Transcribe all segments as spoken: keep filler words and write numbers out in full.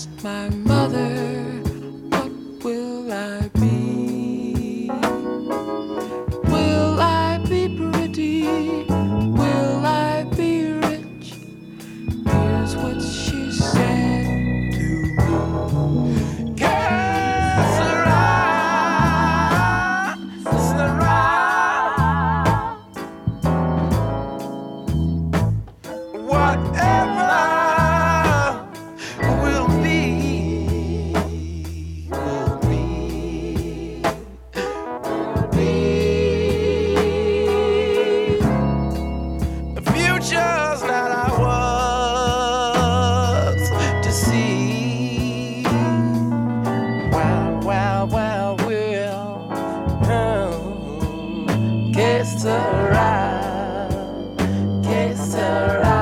asked my mother, what will I be? Will I be pretty? Will I be rich? Here's what she said to me. Que sera, sera. Whatever will be, will be, will be. The future's not ours to see. Wow, wow, wow, will. Oh, que sera, que sera.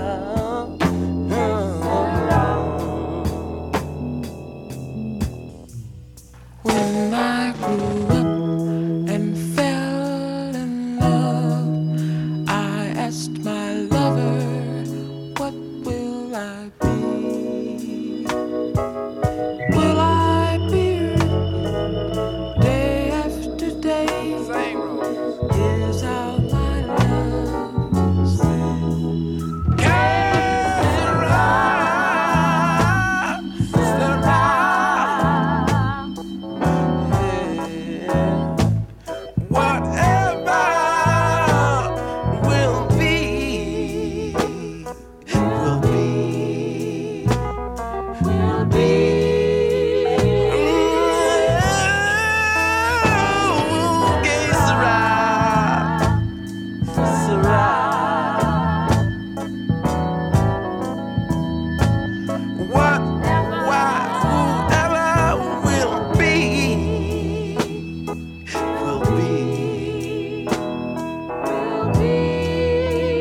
When I grew up and fell in love, I asked my lover, what will I be? Will I be rich day after day? Here's how my love said. Sera, sera. Whatever will be, will be, will be. Ooh, que sera, sera. What, why, whoever will be, will be, will be.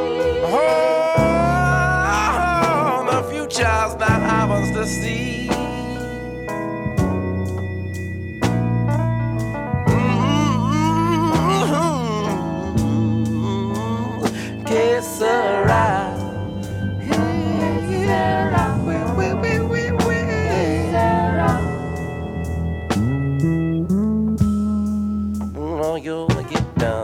Oh, the future's not ours to see. Mm-hmm. Que sera, que sera, we, we, we, we, we. Oh, you'll get down.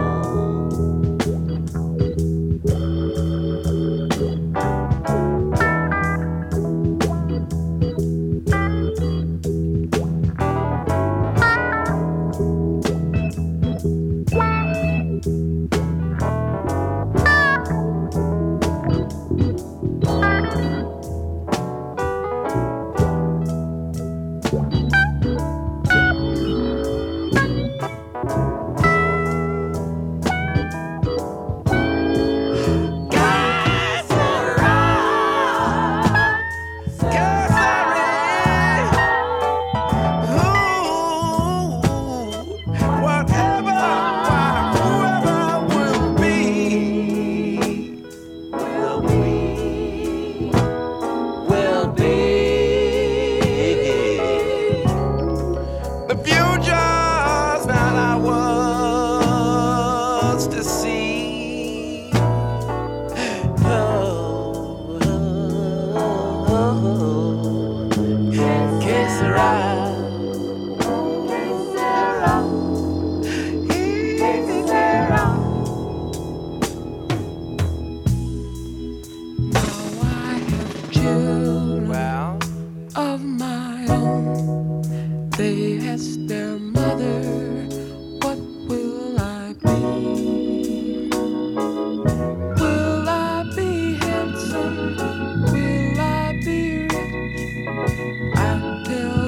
To see. Oh, oh, oh, que sera, que sera, que sera. Now I have children well. of my own. They ask their mother, what will I be? Will I be handsome? Will I be rich? I tell